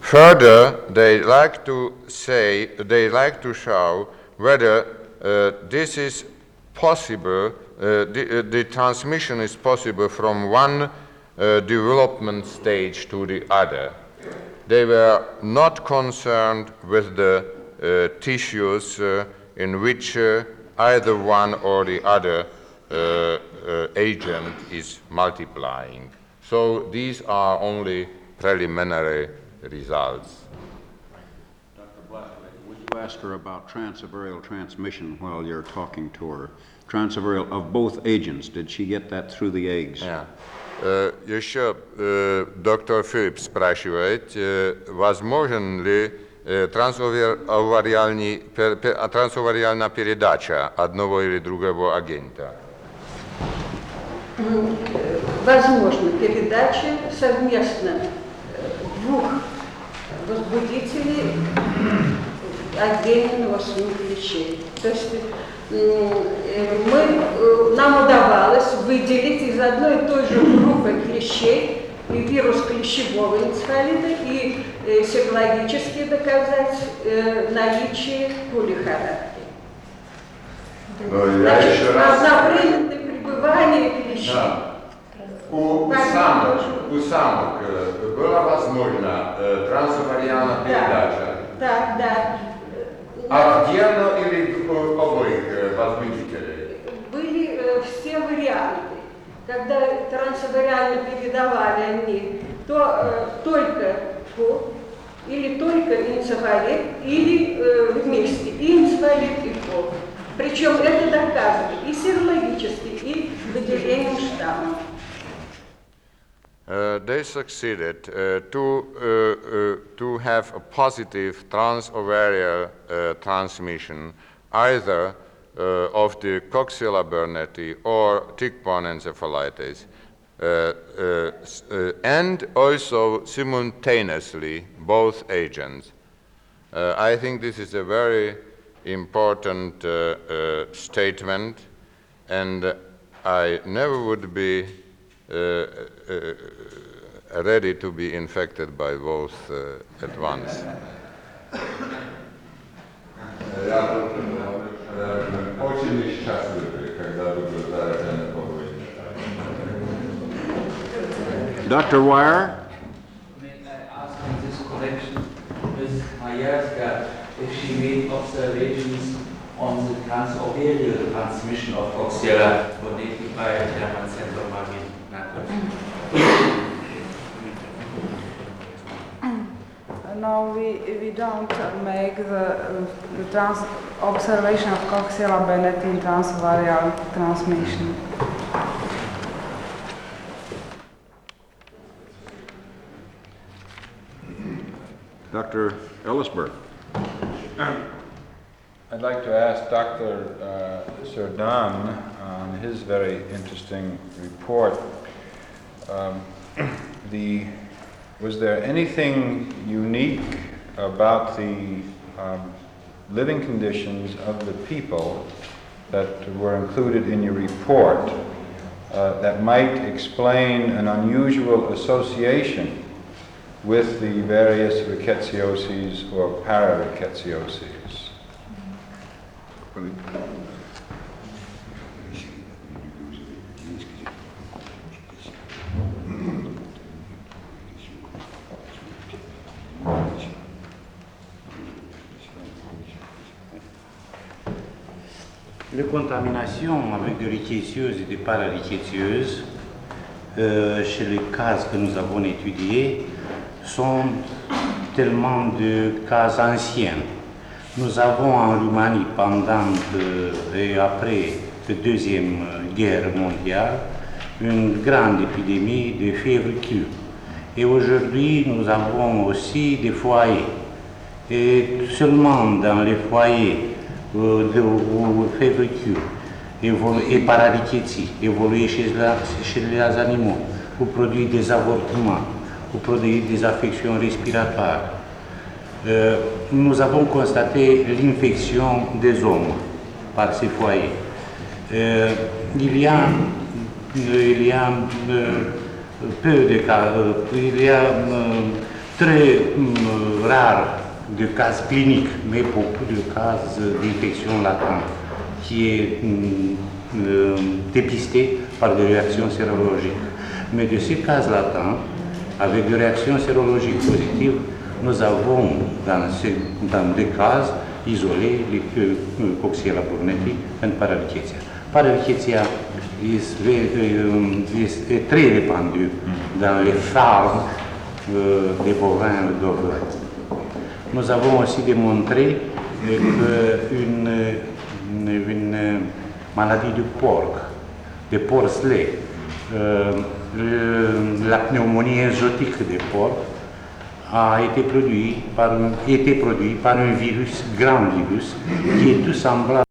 Further, they like to show whether this is possible, the transmission is possible from one development stage to the other. They were not concerned with the tissues in which either one or the other agent is multiplying. So these are only preliminary results. Dr. Blattman, would you ask her about transavarial transmission while you're talking to her? Transavarial of both agents, did she get that through the eggs? Yeah. Еще доктор Филипп спрашивает, возможен ли трансовариальная передача одного или другого агента? Возможно передача совместно двух возбудителей отдельного клещей. То есть нам удавалось выделить из одной и той же группы клещей и вирус клещевого энцефалита и серологически доказать наличие полихарактерии. Значит, одновременное пребывание клещей. Да. У самок была возможна трансовариальная передача? Да, да. Отдельно или обоих возбудителей? Были все варианты. Когда трансовариально передавали они, то только КО, или только энцефалит, или вместе и энцефалит, и КО. Причем это доказано и серологически, и выделением штамма. They succeeded to have a positive transovarial transmission either of the Coxiella burnetii or tick-borne encephalitis, and also simultaneously both agents. I think this is a very important statement, and I never would be ready to be infected by both at once. Dr. Wire? May I ask in this connection, Ms. Majerska, if she made observations on the transovarial transmission of Coxiella burnetii by German Center Marvin Nakovic? No, we don't make the observation of Coxiella burnetii transovarial transmission. Dr. Ellisberg? I'd like to ask Dr. Serdan on his very interesting report. Was there anything unique about the living conditions of the people that were included in your report that might explain an unusual association with the various ricketsioses or pararicketsioses? Les contaminations avec des ricketsieuses et des pararicketsieuses, chez les cas que nous avons étudiés, sont tellement de cas anciens. Nous avons en Roumanie, pendant et après la Deuxième Guerre mondiale, une grande épidémie de fièvre Q. Et aujourd'hui, nous avons aussi des foyers. Et seulement dans les foyers de fièvre Q et pararickettsie évoluer chez les animaux, ou produire des avortements, ou produire des affections respiratoires. Nous avons constaté l'infection des hommes par ces foyers. Il y a peu de cas, il y a très rare de cas cliniques, mais beaucoup de cas d'infection latente qui est dépisté par des réactions sérologiques. Mais de ces cas latents, avec des réactions sérologiques positives, nous avons dans des cas isolés les Coxiella burnetii în pararicheția. Pararicheția est très répandue dans les farms des bovins d'Auvergne. Nous avons aussi démontré qu'une maladie du porc, des porcelets, la pneumonie exotique des porcs, a été produit par un virus, grand virus, qui est tout semblable